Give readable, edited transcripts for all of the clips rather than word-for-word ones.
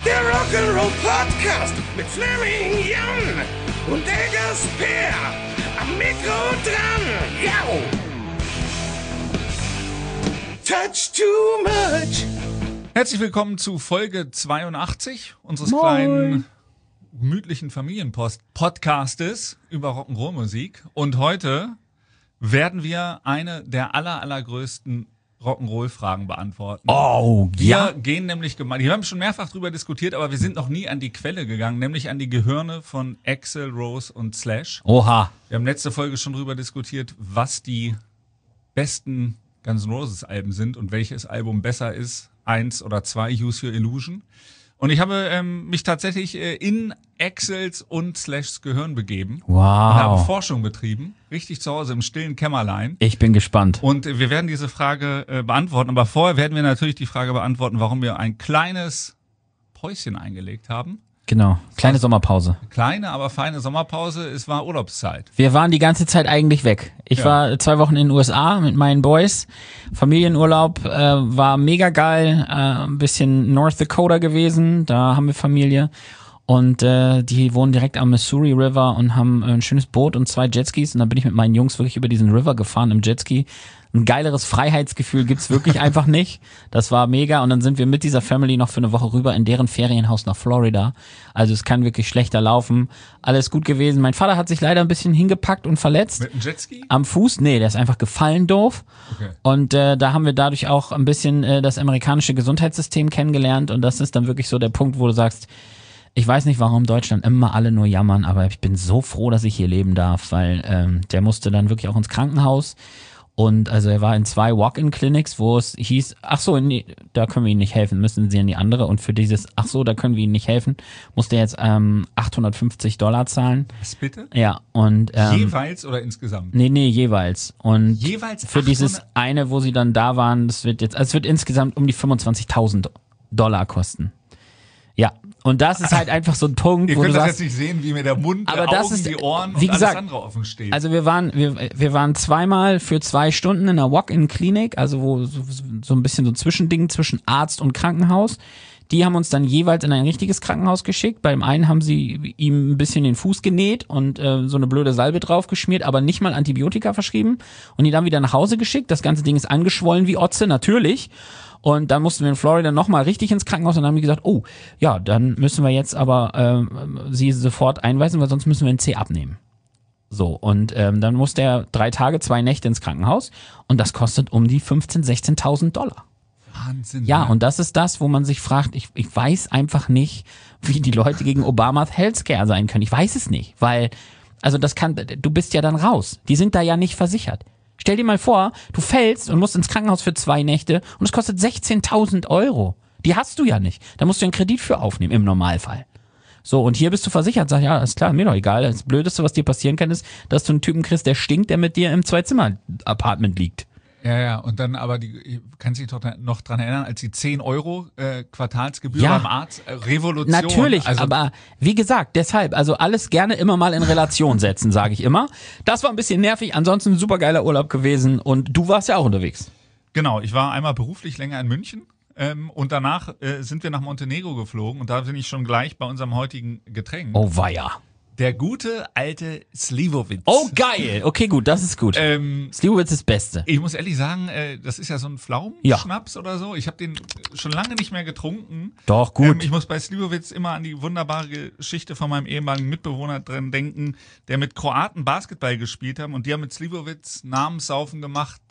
Der Rock'n'Roll Podcast mit Fleming Jan und Eggers Per. Am Mikro dran. Jau. Touch too much. Herzlich willkommen zu Folge 82 unseres Moin. kleinen, gemütlichen Familienpodcastes über Rock'n'Roll-Musik. Und heute werden wir eine der allergrößten Rock'n'Roll-Fragen beantworten. Oh, Wir gehen nämlich wir haben schon mehrfach drüber diskutiert, aber wir sind noch nie an die Quelle gegangen, nämlich an die Gehirne von Axl Rose und Slash. Oha. Wir haben letzte Folge schon drüber diskutiert, was die besten Guns N' Roses Alben sind und welches Album besser ist, 1 oder 2, Use Your Illusion. Und ich habe mich tatsächlich in Axls und Slashs Gehirn begeben. Wow. Und habe Forschung betrieben, richtig zu Hause im stillen Kämmerlein. Ich bin gespannt. Und wir werden diese Frage beantworten. Aber vorher werden wir natürlich die Frage beantworten, warum wir ein kleines Päuschen eingelegt haben. Genau. Kleine Sommerpause. Kleine, aber feine Sommerpause. Es war Urlaubszeit. Wir waren die ganze Zeit eigentlich weg. Ich war 2 Wochen in den USA mit meinen Boys. Familienurlaub war mega geil. Ein bisschen North Dakota gewesen. Da haben wir Familie. Und die wohnen direkt am Missouri River und haben ein schönes Boot und 2 Jetskis. Und dann bin ich mit meinen Jungs wirklich über diesen River gefahren im Jetski. Ein geileres Freiheitsgefühl gibt's wirklich einfach nicht. Das war mega. Und dann sind wir mit dieser Family noch für eine Woche rüber in deren Ferienhaus nach Florida. Also es kann wirklich schlechter laufen. Alles gut gewesen. Mein Vater hat sich leider ein bisschen hingepackt und verletzt. Mit einem Jetski? Am Fuß? Nee, der ist einfach gefallen doof. Okay. Und da haben wir dadurch auch ein bisschen das amerikanische Gesundheitssystem kennengelernt. Und das ist dann wirklich so der Punkt, wo du sagst, ich weiß nicht, warum Deutschland immer alle nur jammern, aber ich bin so froh, dass ich hier leben darf, weil der musste dann wirklich auch ins Krankenhaus. Und also er war in 2 Walk-in-Clinics, wo es hieß, ach so, nee, da können wir Ihnen nicht helfen, müssen Sie in die andere. Und für dieses, ach so, da können wir Ihnen nicht helfen, musste er jetzt $850 zahlen. Was bitte? Ja, und Jeweils oder insgesamt? Nee, jeweils. Und Jeweils für dieses eine, wo sie dann da waren, das wird jetzt, also es wird insgesamt um die $25.000 kosten. Ja, und das ist halt einfach so ein Punkt, Ihr wo könnt du das sagst, jetzt nicht sehen, wie mir der Mund, aber der das Augen, ist, die Ohren wie und gesagt, alles andere offen steht. also wir waren zweimal für 2 Stunden in einer Walk-in-Klinik, also wo so ein bisschen so ein Zwischending zwischen Arzt und Krankenhaus. Die haben uns dann jeweils in ein richtiges Krankenhaus geschickt. Beim einen haben sie ihm ein bisschen den Fuß genäht und so eine blöde Salbe draufgeschmiert, aber nicht mal Antibiotika verschrieben. Und die dann wieder nach Hause geschickt. Das ganze Ding ist angeschwollen wie Otze, natürlich. Und dann mussten wir in Florida nochmal richtig ins Krankenhaus und dann haben die gesagt, oh, ja, dann müssen wir jetzt aber sie sofort einweisen, weil sonst müssen wir ein C abnehmen. So, und dann musste er 3 Tage, 2 Nächte ins Krankenhaus und das kostet um die $15.000, $16.000. Wahnsinn. Ja, und das ist das, wo man sich fragt, ich weiß einfach nicht, wie die Leute gegen Obamas Healthcare sein können. Ich weiß es nicht, weil, also du bist ja dann raus. Die sind da ja nicht versichert. Stell dir mal vor, du fällst und musst ins Krankenhaus für 2 Nächte und es kostet €16.000. Die hast du ja nicht. Da musst du einen Kredit für aufnehmen, im Normalfall. So, und hier bist du versichert. Sag, ja, ist klar, mir doch egal. Das Blödeste, was dir passieren kann, ist, dass du einen Typen kriegst, der stinkt, der mit dir im 2-Zimmer-Apartment liegt. Ja, und dann aber kannst du dich doch noch dran erinnern, als die 10 € Quartalsgebühr Ja. beim Arzt, Revolution. Natürlich, also, aber wie gesagt, deshalb, also alles gerne immer mal in Relation setzen, sage ich immer. Das war ein bisschen nervig, ansonsten ein supergeiler Urlaub gewesen und du warst ja auch unterwegs. Genau, ich war einmal beruflich länger in München und danach sind wir nach Montenegro geflogen und da bin ich schon gleich bei unserem heutigen Getränk. Oh weia. Der gute alte Slivovitz. Oh geil, okay gut, das ist gut. Slivovitz ist das Beste. Ich muss ehrlich sagen, das ist ja so ein Pflaumenschnaps oder so. Ich habe den schon lange nicht mehr getrunken. Doch, gut. Ich muss bei Slivovitz immer an die wunderbare Geschichte von meinem ehemaligen Mitbewohner drin denken, der mit Kroaten Basketball gespielt haben und die haben mit Slivovitz Namenssaufen gemacht.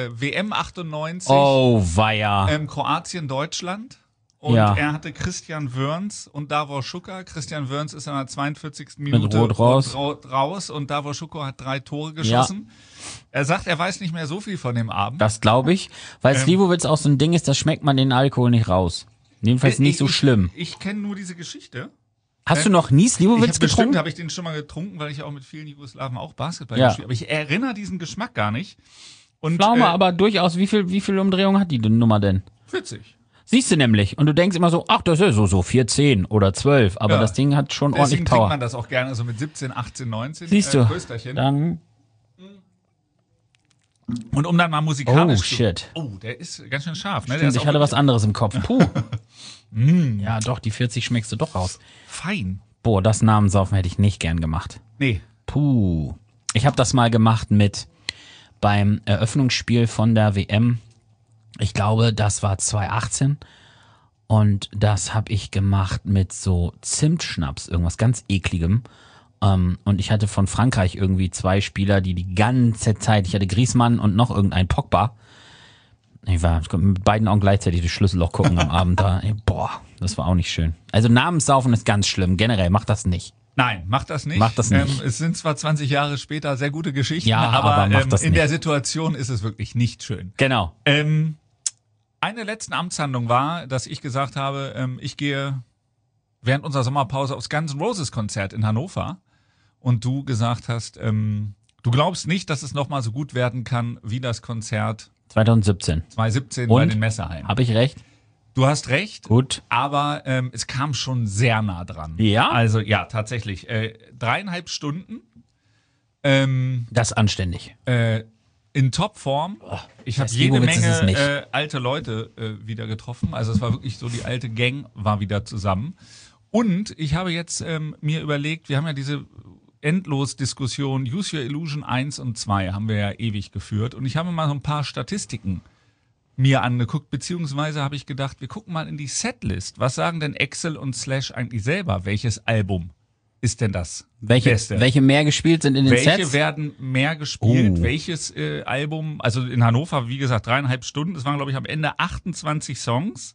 WM 98, Oh weia. Kroatien, Deutschland. Und Ja. er hatte Christian Wörns und Davor Šuka. Christian Wörns ist in der 42. Minute Rot raus. raus und Davor Šuka hat 3 Tore geschossen. Er sagt, er weiß nicht mehr so viel von dem Abend. Das glaube ich, weil Slivovitz auch so ein Ding ist, da schmeckt man den Alkohol nicht raus. Jedenfalls nicht so schlimm. Ich kenne nur diese Geschichte. Hast du noch nie Slivovitz Bestimmt getrunken? habe ich den schon mal getrunken, weil ich auch mit vielen Jugoslawen auch Basketball Ja. gespielt habe. Aber ich erinnere diesen Geschmack gar nicht. Und, Pflaume, aber durchaus, wie viel Umdrehungen hat die Nummer denn? 40. Siehst du nämlich. Und du denkst immer so, ach, das ist so 14 oder 12. Aber Ja. das Ding hat schon ordentlich Deswegen trinkt Power. man das auch gerne so mit 17, 18, 19. Siehst du, Prösterchen. dann, Und um dann mal musikalisch Oh, shit. Oh, der ist ganz schön scharf. Ne? Der stimmt, ist ich auch hatte was wirklich- anderes im Kopf. Puh. Ja, doch, die 40 schmeckst du doch raus. Fein. Boah, das Namensaufen hätte ich nicht gern gemacht. Nee. Puh. Ich habe das mal gemacht beim Eröffnungsspiel von der WM. Ich glaube, das war 2018. Und das habe ich gemacht mit so Zimtschnaps, irgendwas ganz Ekligem. Und ich hatte von Frankreich irgendwie 2 Spieler, die ganze Zeit, ich hatte Griezmann und noch irgendein Pogba. Ich konnte mit beiden Augen gleichzeitig das Schlüsselloch gucken am Abend da. Boah, das war auch nicht schön. Also Namenssaufen ist ganz schlimm. Generell, macht das nicht. Nein, macht das nicht. Macht das nicht. Es sind zwar 20 Jahre später sehr gute Geschichten, Ja, aber macht das in nicht. der Situation ist es wirklich nicht schön. Genau. Eine letzte Amtshandlung war, dass ich gesagt habe, ich gehe während unserer Sommerpause aufs Guns N' Roses Konzert in Hannover und du gesagt hast, du glaubst nicht, dass es nochmal so gut werden kann wie das Konzert 2017. 2017 bei Und? den Messerhallen. Habe ich recht? Du hast recht. Gut. Aber es kam schon sehr nah dran. Ja? Also ja, tatsächlich. 3,5 Stunden. Das ist anständig. In Topform. Ich habe Fest jede Lebowitz ist es nicht. Menge alte Leute wieder getroffen. Also es war wirklich so, die alte Gang war wieder zusammen. Und ich habe jetzt mir überlegt, wir haben ja diese Endlos-Diskussion Use Your Illusion 1 und 2 haben wir ja ewig geführt. Und ich habe mal so ein paar Statistiken mir angeguckt, beziehungsweise habe ich gedacht, wir gucken mal in die Setlist. Was sagen denn Axl und Slash eigentlich selber? Welches Album ist denn das Beste? Welche mehr gespielt sind in den Welche Sets? werden mehr gespielt? Oh. Welches Album? Also in Hannover, wie gesagt, 3,5 Stunden. Es waren, glaube ich, am Ende 28 Songs.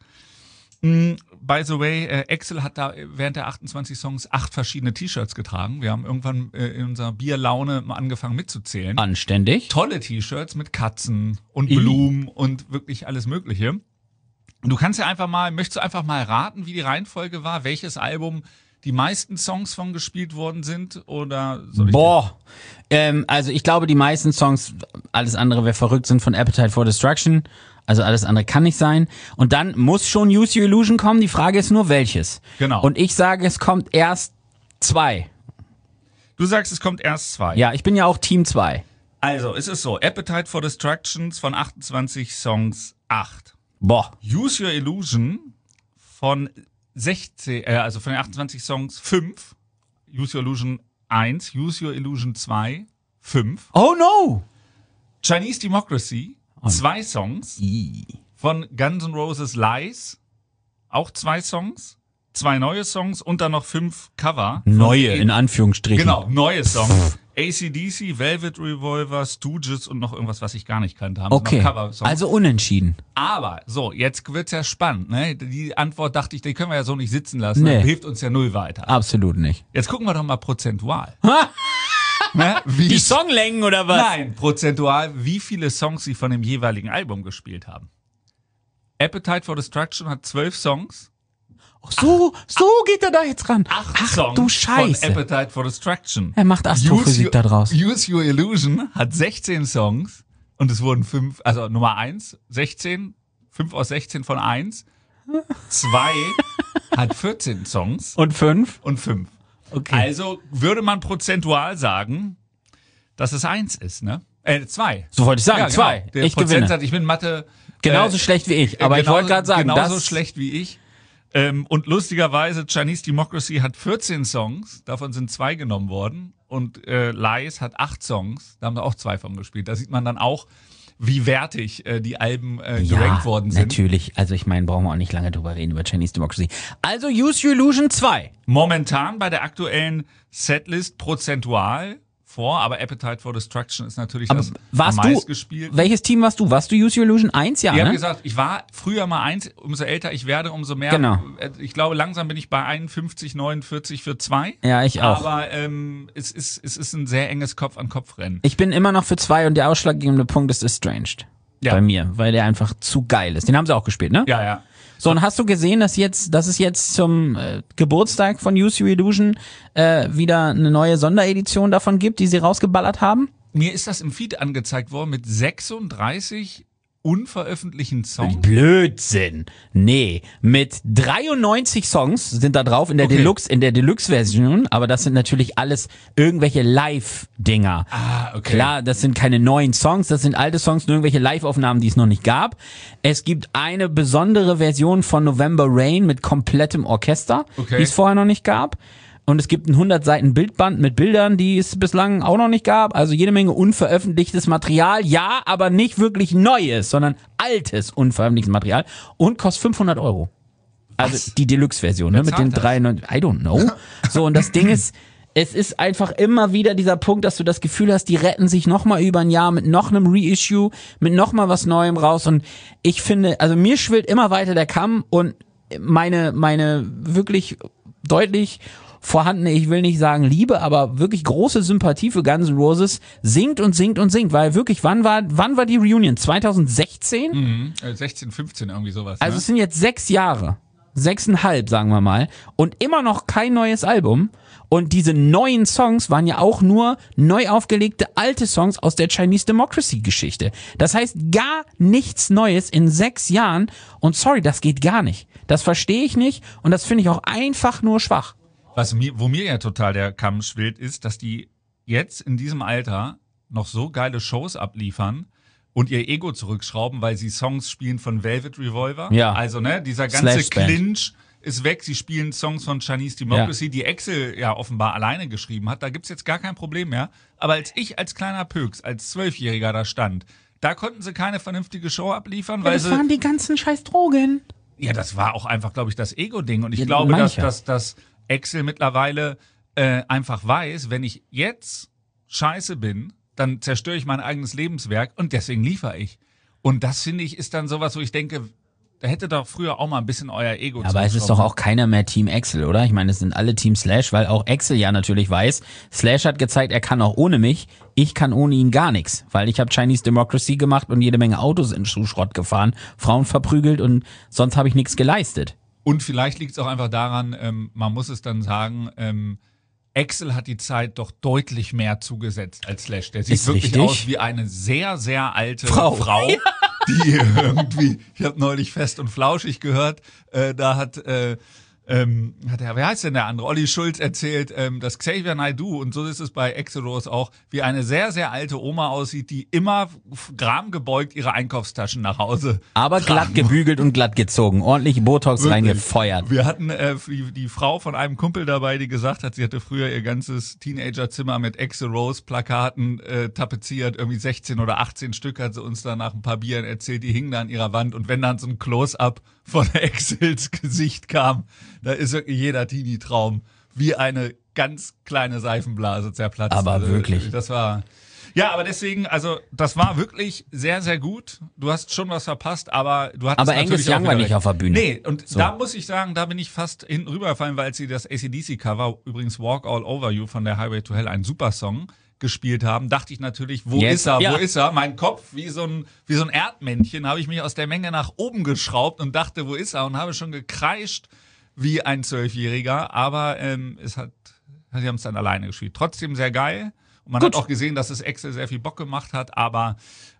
By the way, Axl hat da während der 28 Songs 8 verschiedene T-Shirts getragen. Wir haben irgendwann in unserer Bierlaune mal angefangen mitzuzählen. Anständig. Tolle T-Shirts mit Katzen und Blumen und wirklich alles Mögliche. Und du kannst ja möchtest du einfach mal raten, wie die Reihenfolge war, welches Album die meisten Songs von gespielt worden sind, oder soll ich Boah. Also ich glaube, die meisten Songs, alles andere wäre verrückt, sind von Appetite for Destruction. Also alles andere kann nicht sein. Und dann muss schon Use Your Illusion kommen. Die Frage ist nur, welches. Genau. Und ich sage, es kommt erst 2. Du sagst, es kommt erst 2. Ja, ich bin ja auch Team 2. Also, es ist so, Appetite for Destructions von 28 Songs 8. Boah. Use Your Illusion von 16, also von den 28 Songs 5. Use Your Illusion 1, Use Your Illusion 2, 5. Oh no! Chinese Democracy, 2 Songs. Von Guns N' Roses Lies, auch 2 Songs. 2 neue Songs und dann noch 5 Cover. Neue, in Anführungsstrichen. Genau, neue Songs. AC/DC, Velvet Revolver, Stooges und noch irgendwas, was ich gar nicht kannte. Haben Okay, noch Cover-Songs. also unentschieden. Aber, so, jetzt wird's ja spannend, ne? Die Antwort dachte ich, die können wir ja so nicht sitzen lassen. Nee. Das hilft uns ja null weiter. Absolut nicht. Jetzt gucken wir doch mal prozentual. Ne? Die Songlängen oder was? Nein, prozentual, wie viele Songs sie von dem jeweiligen Album gespielt haben. Appetite for Destruction hat 12 Songs. Ach so geht er da jetzt ran. 8 Ach Songs du Scheiße. von Appetite for Destruction. Er macht Astrophysik da draus. Use Your Illusion hat 16 Songs und es wurden 5, also Nummer 1, 16, 5 aus 16 von 1. 2 hat 14 Songs Und 5? und 5. Okay. Also würde man prozentual sagen, dass es 1 ist, ne? 2. So wollte ich sagen, Ja, 2. Genau. Der Ich gewinne. Prozentsatz, ich bin Mathe Genauso schlecht wie ich. Aber ich wollte gerade sagen, genauso das schlecht wie ich. Und lustigerweise, Chinese Democracy hat 14 Songs, davon sind 2 genommen worden. Und Lies hat 8 Songs, da haben wir auch 2 von gespielt. Da sieht man dann auch, wie wertig die Alben gerankt worden sind. Natürlich. Also ich meine, brauchen wir auch nicht lange drüber reden, über Chinese Democracy. Also Use Your Illusion 2. Momentan bei der aktuellen Setlist prozentual vor, aber Appetite for Destruction ist natürlich das am Warst du, meistgespielt. welches Team warst du? Warst du Use Your Illusion 1? Ja, Ich habe ne? gesagt, ich war früher mal 1, umso älter ich werde, umso mehr. Genau. Ich glaube, langsam bin ich bei 51, 49 für 2. Ja, ich auch. Aber es ist ein sehr enges Kopf-an-Kopf-Rennen. Ich bin immer noch für 2 und der ausschlaggebende Punkt ist Estranged. Ja. Bei mir, weil der einfach zu geil ist. Den haben sie auch gespielt, ne? Ja, ja. So, und hast du gesehen, dass es jetzt zum Geburtstag von Use Your Illusion wieder eine neue Sonderedition davon gibt, die sie rausgeballert haben? Mir ist das im Feed angezeigt worden mit 36 unveröffentlichten Songs? Blödsinn. Nee, mit 93 Songs sind da drauf in der Okay. Deluxe-Version, aber das sind natürlich alles irgendwelche Live-Dinger. Ah, okay. Klar, das sind keine neuen Songs, das sind alte Songs, nur irgendwelche Live-Aufnahmen, die es noch nicht gab. Es gibt eine besondere Version von November Rain mit komplettem Orchester, Okay. die es vorher noch nicht gab. Und es gibt ein 100 Seiten Bildband mit Bildern, die es bislang auch noch nicht gab. Also jede Menge unveröffentlichtes Material. Ja, aber nicht wirklich Neues, sondern altes unveröffentlichtes Material. Und kostet 500 €. Also die Deluxe-Version, ne, mit den zahlt das? 93, I don't know. So, und das Ding ist, es ist einfach immer wieder dieser Punkt, dass du das Gefühl hast, die retten sich nochmal über ein Jahr mit noch einem Reissue, mit nochmal was Neuem raus. Und ich finde, also mir schwillt immer weiter der Kamm und meine wirklich deutlich vorhandene, ich will nicht sagen Liebe, aber wirklich große Sympathie für Guns N' Roses sinkt und sinkt und sinkt, weil wirklich, wann war die Reunion? 2016? 16, 15 irgendwie sowas. Also ne? es sind jetzt 6 Jahre, 6,5 sagen wir mal, und immer noch kein neues Album. Und diese neuen Songs waren ja auch nur neu aufgelegte alte Songs aus der Chinese Democracy Geschichte. Das heißt gar nichts Neues in 6 Jahren. Und sorry, das geht gar nicht. Das verstehe ich nicht und das finde ich auch einfach nur schwach. Wo mir ja total der Kamm schwillt, ist, dass die jetzt in diesem Alter noch so geile Shows abliefern und ihr Ego zurückschrauben, weil sie Songs spielen von Velvet Revolver. Ja. Also, ne, dieser ganze Slash-Band. Clinch ist weg. Sie spielen Songs von Chinese Democracy, die Axl ja offenbar alleine geschrieben hat. Da gibt's jetzt gar kein Problem mehr. Aber als ich als kleiner Pöks, als 12-Jähriger da stand, da konnten sie keine vernünftige Show abliefern, weil sie... die ganzen scheiß Drogen. Ja, das war auch einfach, glaube ich, das Ego-Ding. Und ich Ja, glaube, mancher. dass Axl mittlerweile einfach weiß, wenn ich jetzt scheiße bin, dann zerstöre ich mein eigenes Lebenswerk und deswegen liefere ich. Und das, finde ich, ist dann sowas, wo ich denke, da hätte doch früher auch mal ein bisschen euer Ego Aber es ist doch auch keiner mehr Team Axl, oder? Ich meine, es sind alle Team Slash, weil auch Axl ja natürlich weiß, Slash hat gezeigt, er kann auch ohne mich, ich kann ohne ihn gar nichts, weil ich habe Chinese Democracy gemacht und jede Menge Autos in Schuhschrott gefahren, Frauen verprügelt und sonst habe ich nichts geleistet. Und vielleicht liegt es auch einfach daran, man muss es dann sagen, Axl hat die Zeit doch deutlich mehr zugesetzt als Slash. Der sieht Ist wirklich richtig. aus wie eine sehr, sehr alte Frau. Frau die irgendwie, ich habe neulich Fest und Flauschig gehört, da hat wer heißt denn der andere? Olli Schulz erzählt, dass Xavier Naidoo, und so ist es bei Axl Rose auch, wie eine sehr, sehr alte Oma aussieht, die immer gramgebeugt ihre Einkaufstaschen nach Hause Aber glatt tragen. gebügelt und glatt gezogen, ordentlich Botox Wirklich. reingefeuert. Wir hatten die Frau von einem Kumpel dabei, die gesagt hat, sie hatte früher ihr ganzes Teenagerzimmer mit Axl Rose Plakaten tapeziert, irgendwie 16 oder 18 Stück, hat sie uns dann nach ein paar Bieren erzählt, die hingen da an ihrer Wand, und wenn dann so ein Close-up von Axls Gesicht kam, da ist wirklich jeder Teenie-Traum wie eine ganz kleine Seifenblase zerplatzt. Aber wirklich. Das war... Ja, aber deswegen, also das war wirklich sehr, sehr gut. Du hast schon was verpasst, aber du hattest Aber natürlich Angus auch Young war wieder nicht recht. auf der Bühne. Nee, und da muss ich sagen, da bin ich fast hinten rübergefallen, weil sie das AC/DC-Cover, übrigens Walk All Over You von der Highway to Hell, ein super Song, gespielt haben, dachte ich natürlich, wo Jetzt, ist er, ja. wo ist er? Mein Kopf, wie so ein Erdmännchen, habe ich mich aus der Menge nach oben geschraubt und dachte, wo ist er? Und habe schon gekreischt wie ein 12-Jähriger, aber sie haben es dann alleine gespielt. Trotzdem sehr geil. Und man Gut. hat auch gesehen, dass es Axl sehr viel Bock gemacht hat, aber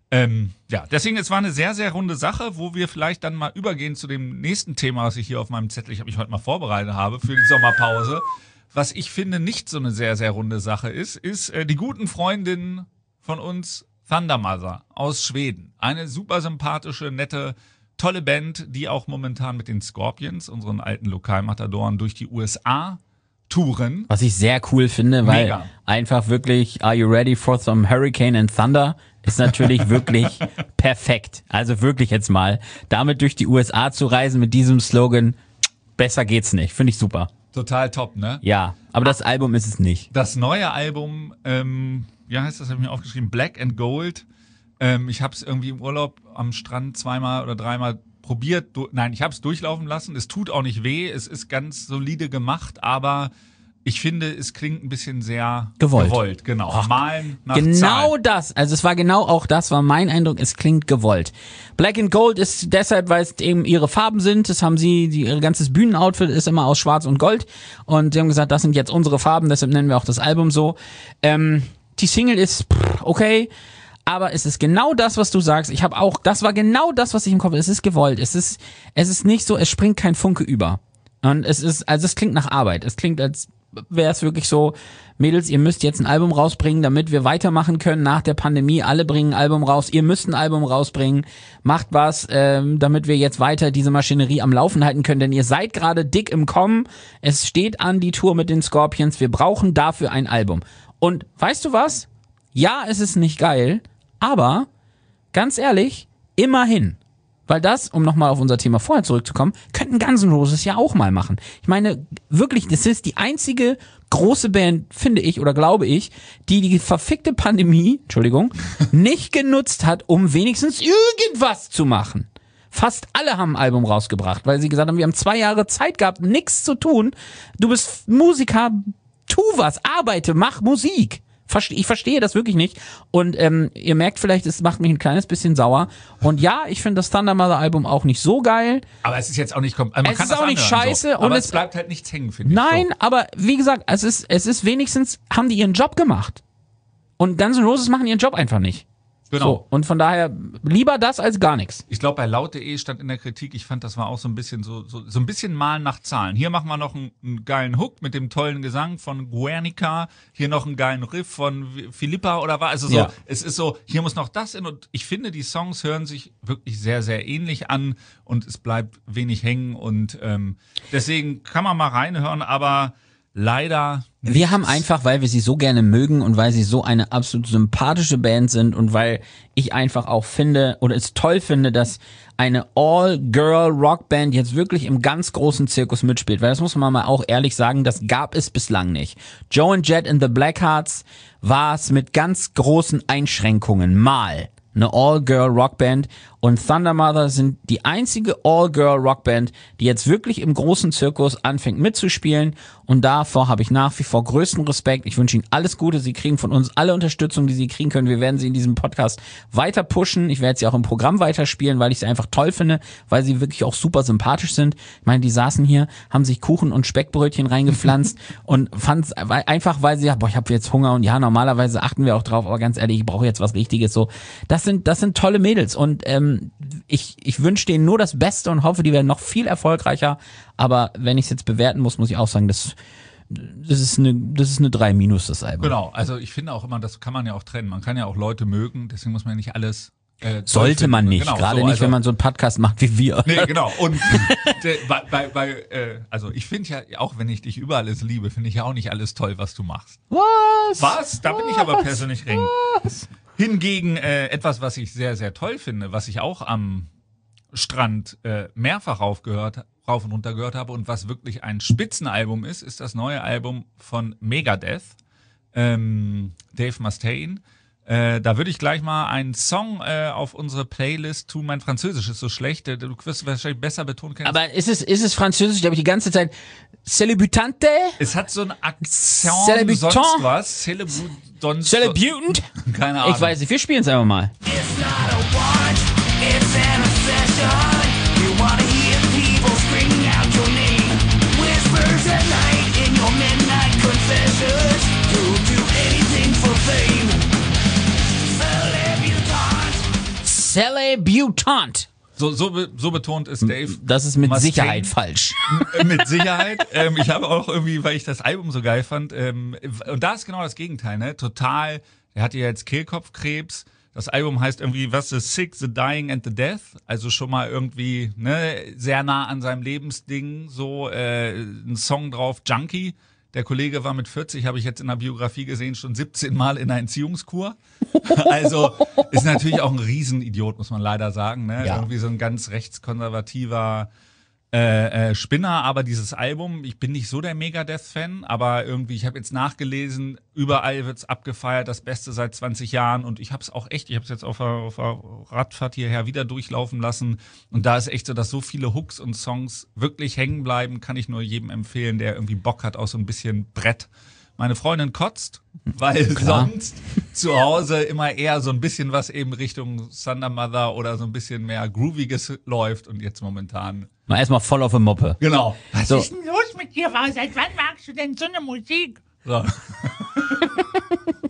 ja, deswegen, es war eine sehr, sehr runde Sache, wo wir vielleicht dann mal übergehen zu dem nächsten Thema, was ich hier auf meinem Zettel, ich habe mich heute mal vorbereitet habe für die Sommerpause. Was ich finde nicht so eine sehr, sehr runde Sache ist die guten Freundinnen von uns, Thunder Mother aus Schweden. Eine super sympathische, nette, tolle Band, die auch momentan mit den Scorpions, unseren alten Lokalmatadoren, durch die USA touren. Was ich sehr cool finde, weil Mega. einfach wirklich Are you ready for some Hurricane and Thunder ist natürlich wirklich perfekt. Also wirklich jetzt mal, damit durch die USA zu reisen mit diesem Slogan, besser geht's nicht. Finde ich super. Total top, ne? Ja, aber das Album ist es nicht. Das neue Album, heißt das, habe ich mir aufgeschrieben, Black and Gold. Ich habe es irgendwie im Urlaub am Strand 2-mal oder 3-mal probiert. Ich habe es durchlaufen lassen. Es tut auch nicht weh. Es ist ganz solide gemacht, aber ich finde, es klingt ein bisschen sehr Gewollt. Genau. Ach, Malen nach Genau Zahlen. das, also es war genau auch das, war mein Eindruck, es klingt gewollt. Black and Gold ist deshalb, weil es eben ihre Farben sind, das haben sie, ihr ganzes Bühnenoutfit ist immer aus Schwarz und Gold und sie haben gesagt, das sind jetzt unsere Farben, deshalb nennen wir auch das Album so. Die Single ist okay, Aber es ist genau das, was du sagst. Das war genau das, was ich im Kopf hatte. Es ist gewollt. Es ist nicht so, es springt kein Funke über. Und es klingt nach Arbeit. Es klingt, als wäre es wirklich so, Mädels, ihr müsst jetzt ein Album rausbringen, damit wir weitermachen können nach der Pandemie. Alle bringen ein Album raus. Ihr müsst ein Album rausbringen. Macht was, damit wir jetzt weiter diese Maschinerie am Laufen halten können. Denn ihr seid gerade dick im Kommen. Es steht an die Tour mit den Scorpions. Wir brauchen dafür ein Album. Und weißt du was? Ja, es ist nicht geil, aber ganz ehrlich, immerhin. Weil das, um nochmal auf unser Thema vorher zurückzukommen, könnten Guns N' Roses ja auch mal machen. Ich meine, wirklich, das ist die einzige große Band, finde ich oder glaube ich, die verfickte Pandemie, nicht genutzt hat, um wenigstens irgendwas zu machen. Fast alle haben ein Album rausgebracht, weil sie gesagt haben, wir haben 2 Jahre Zeit gehabt, nichts zu tun. Du bist Musiker, tu was, arbeite, mach Musik. Ich verstehe das wirklich nicht. Und ihr merkt vielleicht, es macht mich ein kleines bisschen sauer. Und ja, ich finde das Thunder Mother Album auch nicht so geil. Aber es ist jetzt auch nicht... Man es kann ist das auch nicht scheiße. So. Aber und es bleibt halt nichts hängen, finde ich. Nein, aber wie gesagt, es ist wenigstens, haben die ihren Job gemacht. Und Guns N' Roses machen ihren Job einfach nicht. Genau. So, und von daher lieber das als gar nichts. Ich glaube, bei laut.de stand in der Kritik, ich fand, das war auch so ein bisschen so ein bisschen Malen nach Zahlen. Hier machen wir noch einen geilen Hook mit dem tollen Gesang von Guernica, hier noch einen geilen Riff von Philippa oder was. Also so, Ja. Es ist so, hier muss noch das in. Und ich finde, die Songs hören sich wirklich sehr, sehr ähnlich an und es bleibt wenig hängen. Und deswegen kann man mal reinhören, aber leider... Wir haben einfach, weil wir sie so gerne mögen und weil sie so eine absolut sympathische Band sind und weil ich einfach auch finde oder es toll finde, dass eine All-Girl-Rockband jetzt wirklich im ganz großen Zirkus mitspielt, weil das muss man mal auch ehrlich sagen, das gab es bislang nicht. Joe and Jet and the Blackhearts war es mit ganz großen Einschränkungen mal eine All-Girl-Rockband und Thunder Mother sind die einzige All-Girl-Rockband, die jetzt wirklich im großen Zirkus anfängt mitzuspielen und davor habe ich nach wie vor größten Respekt. Ich wünsche Ihnen alles Gute. Sie kriegen von uns alle Unterstützung, die Sie kriegen können. Wir werden Sie in diesem Podcast weiter pushen. Ich werde Sie auch im Programm weiterspielen, weil ich sie einfach toll finde, weil sie wirklich auch super sympathisch sind. Ich meine, die saßen hier, haben sich Kuchen und Speckbrötchen reingepflanzt und fanden es einfach, weil sie, ich habe jetzt Hunger und ja, normalerweise achten wir auch drauf, aber ganz ehrlich, ich brauche jetzt was Richtiges. So, das sind tolle Mädels und ich wünsche denen nur das Beste und hoffe, die werden noch viel erfolgreicher. Aber wenn ich es jetzt bewerten muss ich auch sagen, das ist eine 3-, das Album. Genau, also ich finde auch immer, das kann man ja auch trennen. Man kann ja auch Leute mögen, deswegen muss man ja nicht alles sollte man nicht, genau, gerade so, nicht, also, wenn man so einen Podcast macht wie wir. Nee, genau. Und also ich finde ja, auch wenn ich dich über alles liebe, finde ich ja auch nicht alles toll, was du machst. Was? Da bin ich aber persönlich ring. Hingegen etwas, was ich sehr, sehr toll finde, was ich auch am Strand mehrfach rauf und runter gehört habe und was wirklich ein Spitzenalbum ist das neue Album von Megadeth, Dave Mustaine. Da würde ich gleich mal einen Song auf unsere Playlist tun. Mein Französisch ist so schlecht, du wirst wahrscheinlich besser betonen können. Aber ist es Französisch? Da habe ich die ganze Zeit Célibutante? Es hat so einen Akzent, sonst was. Célibutant? Keine Ahnung. Ich weiß nicht, wir spielen es einfach mal. It's not a want, it's an obsession. You wanna hear people screaming out your name. Whispers at night in your midnight confessions. You'll do anything for fame. Célibutant. So betont ist Dave. Das ist mit Mustaine. Sicherheit falsch. Mit Sicherheit. Ich habe auch irgendwie, weil ich das Album so geil fand, und da ist genau das Gegenteil, ne? Total, er hatte ja jetzt Kehlkopfkrebs. Das Album heißt irgendwie, was ist Sick, The Dying and the Death? Also schon mal irgendwie, ne, sehr nah an seinem Lebensding, so ein Song drauf, Junkie. Der Kollege war mit 40, habe ich jetzt in der Biografie gesehen, schon 17 Mal in einer Entziehungskur. Also ist natürlich auch ein Riesenidiot, muss man leider sagen. Ne? Ja. Irgendwie so ein ganz rechtskonservativer Spinner. Aber dieses Album, ich bin nicht so der Megadeth-Fan, aber irgendwie, ich habe jetzt nachgelesen, überall wird's abgefeiert, das Beste seit 20 Jahren. Und ich habe es auch echt, ich habe es jetzt auf der Radfahrt hierher wieder durchlaufen lassen. Und da ist echt so, dass so viele Hooks und Songs wirklich hängen bleiben, kann ich nur jedem empfehlen, der irgendwie Bock hat auf so ein bisschen Brett. Meine Freundin kotzt, weil sonst zu Hause immer eher so ein bisschen was eben Richtung Thunder Mother oder so ein bisschen mehr Grooviges läuft und jetzt momentan. Mal erstmal voll auf die Moppe. Genau. Was So. ist denn los mit dir? Seit wann magst du denn so eine Musik? So.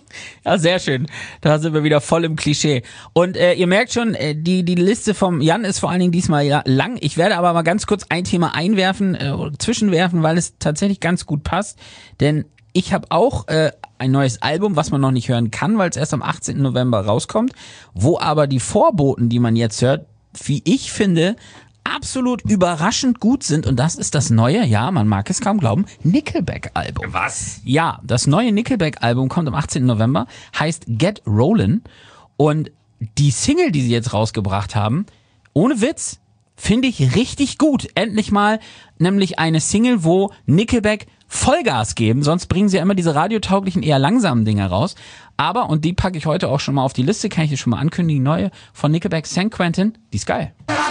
Ja, sehr schön. Da sind wir wieder voll im Klischee. Und ihr merkt schon, die Liste vom Jan ist vor allen Dingen diesmal lang. Ich werde aber mal ganz kurz ein Thema zwischenwerfen, weil es tatsächlich ganz gut passt. Denn ich habe auch ein neues Album, was man noch nicht hören kann, weil es erst am 18. November rauskommt, wo aber die Vorboten, die man jetzt hört, wie ich finde, absolut überraschend gut sind. Und das ist das neue, ja, man mag es kaum glauben, Nickelback-Album. Was? Ja, das neue Nickelback-Album kommt am 18. November, heißt Get Rollin'. Und die Single, die sie jetzt rausgebracht haben, ohne Witz, finde ich richtig gut. Endlich mal nämlich eine Single, wo Nickelback Vollgas geben, sonst bringen sie ja immer diese radiotauglichen, eher langsamen Dinger raus. Aber, und die packe ich heute auch schon mal auf die Liste, kann ich dir schon mal ankündigen, neue von Nickelback, San Quentin, die ist geil.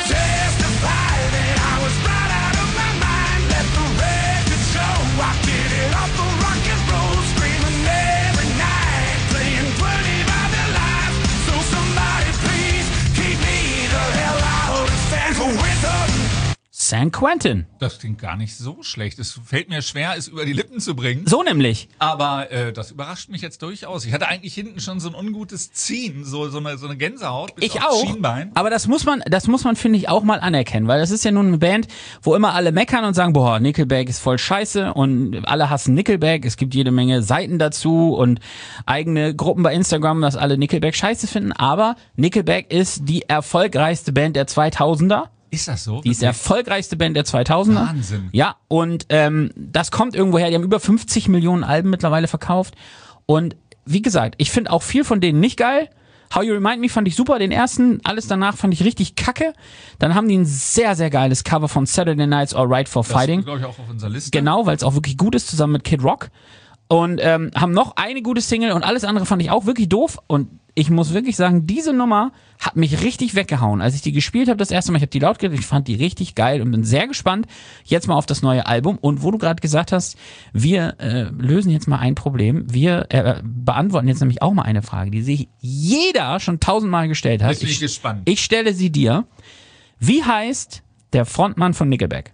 San Quentin. Das klingt gar nicht so schlecht. Es fällt mir schwer, es über die Lippen zu bringen. So nämlich. Aber das überrascht mich jetzt durchaus. Ich hatte eigentlich hinten schon so ein ungutes Ziehen, so eine Gänsehaut. Bis Ich aufs auch. Schienbein. Aber das muss man, finde ich, auch mal anerkennen, weil das ist ja nun eine Band, wo immer alle meckern und sagen, boah, Nickelback ist voll scheiße und alle hassen Nickelback. Es gibt jede Menge Seiten dazu und eigene Gruppen bei Instagram, dass alle Nickelback scheiße finden. Aber Nickelback ist die erfolgreichste Band der 2000er. Ist das so? Die ist die erfolgreichste Band der 2000er. Wahnsinn. Ja, und das kommt irgendwo her. Die haben über 50 Millionen Alben mittlerweile verkauft. Und wie gesagt, ich finde auch viel von denen nicht geil. How You Remind Me fand ich super, den ersten. Alles danach fand ich richtig kacke. Dann haben die ein sehr, sehr geiles Cover von Saturday Night's Alright for Fighting. Das glaube ich auch auf unserer Liste. Genau, weil es auch wirklich gut ist, zusammen mit Kid Rock. Und haben noch eine gute Single und alles andere fand ich auch wirklich doof. Und ich muss wirklich sagen, diese Nummer hat mich richtig weggehauen. Als ich die gespielt habe das erste Mal, ich habe die laut gehört, ich fand die richtig geil und bin sehr gespannt jetzt mal auf das neue Album. Und wo du gerade gesagt hast, wir lösen jetzt mal ein Problem. Wir beantworten jetzt nämlich auch mal eine Frage, die sich jeder schon 1000-mal gestellt hat. Jetzt bin ich gespannt. Ich stelle sie dir. Wie heißt der Frontmann von Nickelback?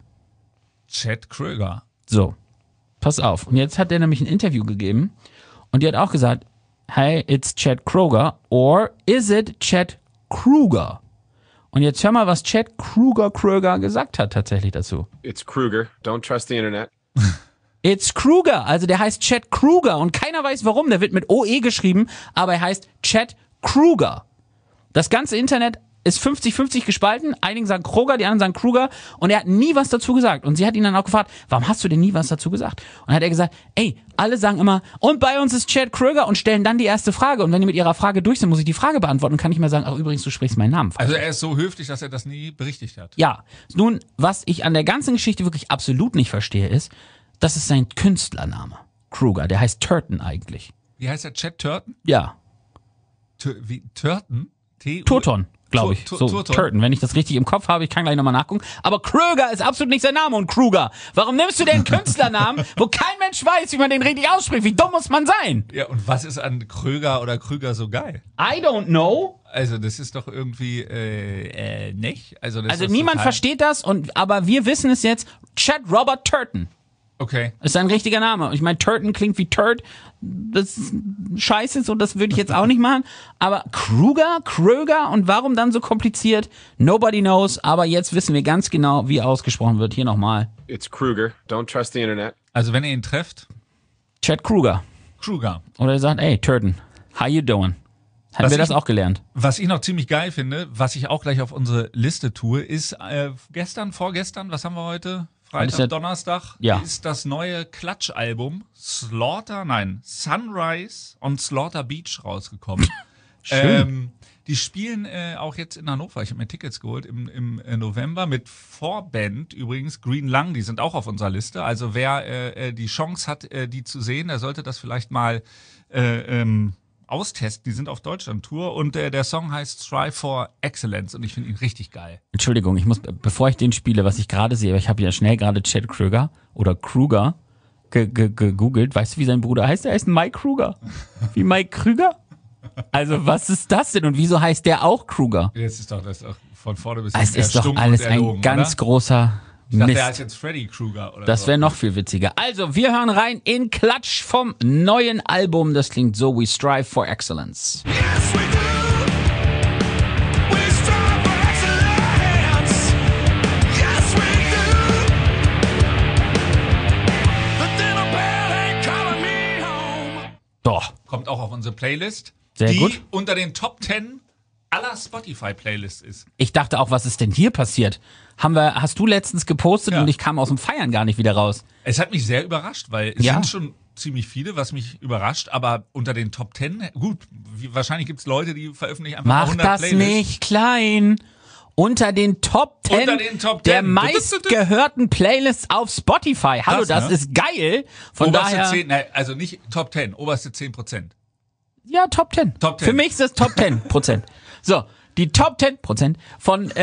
Chad Kroeger. So, pass auf. Und jetzt hat der nämlich ein Interview gegeben und die hat auch gesagt, hey, it's Chad Kroeger or is it Chad Kruger? Und jetzt hör mal, was Chad Kroeger gesagt hat tatsächlich dazu. It's Kruger. Don't trust the internet. It's Kruger, also der heißt Chad Kruger und keiner weiß warum, der wird mit OE geschrieben, aber er heißt Chad Kruger. Das ganze Internet ist 50-50 gespalten, einige sagen Kroger, die anderen sagen Kruger und er hat nie was dazu gesagt und sie hat ihn dann auch gefragt, warum hast du denn nie was dazu gesagt? Und dann hat er gesagt, ey, alle sagen immer, und bei uns ist Chad Kroeger und stellen dann die erste Frage und wenn die mit ihrer Frage durch sind, muss ich die Frage beantworten und kann nicht mehr sagen, ach übrigens, du sprichst meinen Namen falsch. Also er ist so höflich, dass er das nie berichtigt hat. Ja, nun, was ich an der ganzen Geschichte wirklich absolut nicht verstehe ist, das ist sein Künstlername, Kruger, der heißt Turton eigentlich. Wie heißt der? Chad Turton? Ja, Wie Turton? Turton, glaube ich. So, Turton, wenn ich das richtig im Kopf habe, ich kann gleich nochmal nachgucken. Aber Kröger ist absolut nicht sein Name und Kruger. Warum nimmst du den Künstlernamen, wo kein Mensch weiß, wie man den richtig ausspricht? Wie dumm muss man sein? Ja, und was ist an Kröger oder Krüger so geil? I don't know. Also das ist doch irgendwie nicht. Also, das Also ist niemand total- versteht das, aber wir wissen es jetzt. Chad Robert Turton Okay. ist sein richtiger Name. Ich meine, Turton klingt wie Turd. Das ist scheiße, so das würde ich jetzt auch nicht machen. Aber Kröger und warum dann so kompliziert? Nobody knows. Aber jetzt wissen wir ganz genau, wie ausgesprochen wird. Hier nochmal. It's Kruger. Don't trust the internet. Also wenn ihr ihn trefft, Chad Kruger. Krüger. Oder er sagt, ey, Turton, how you doing? Hatten Was wir das ich- auch gelernt? Was ich noch ziemlich geil finde, was ich auch gleich auf unsere Liste tue, ist vorgestern, was haben wir heute? Freitag, ist ja- Donnerstag, Ja. ist das neue Klatsch-Album Sunrise on Slaughter Beach rausgekommen. Schön. Die spielen auch jetzt in Hannover. Ich habe mir Tickets geholt im November mit Vorband übrigens, Green Lung, die sind auch auf unserer Liste. Also wer die Chance hat, die zu sehen, der sollte das vielleicht mal austesten. Die sind auf Deutschland-Tour und der Song heißt Strive for Excellence und ich finde ihn richtig geil. Entschuldigung, ich muss, bevor ich den spiele, was ich gerade sehe, ich habe ja schnell gerade Chad Kröger oder Kruger gegoogelt. Weißt du, wie sein Bruder heißt? Er heißt Mike Kruger. Wie Mike Krüger? Also was ist das denn und wieso heißt der auch Kruger? Jetzt ist doch das auch von vorne bis Es hinten ist doch stumm alles und erlogen, ein ganz oder? großer Ich dachte, Mist. der heißt jetzt Freddy Krueger oder Das so. wäre noch viel witziger. Also, wir hören rein in Klatsch vom neuen Album. Das klingt so: We Strive for Excellence. Yes, we do. We strive for excellence. Yes, we do. The dinner bell ain't calling me home. Doch. Kommt auch auf unsere Playlist, Sehr die gut. unter den Top 10 aller Spotify-Playlists ist. Ich dachte auch, was ist denn hier passiert? Hast du letztens gepostet Ja. und ich kam aus dem Feiern gar nicht wieder raus. Es hat mich sehr überrascht, weil es Ja. sind schon ziemlich viele, was mich überrascht, aber unter den Top 10, gut, wahrscheinlich gibt's Leute, die veröffentlichen einfach mal Mach 100 das Playlists. nicht klein. Unter den Top 10, Unter den Top der 10. meistgehörten Playlists auf Spotify. Hallo, Krass, das ne? ist geil. Von Oberste daher, 10, also nicht Top 10, oberste 10%. ja, Top 10. Top 10. Für mich ist es Top 10%. So, die Top 10% von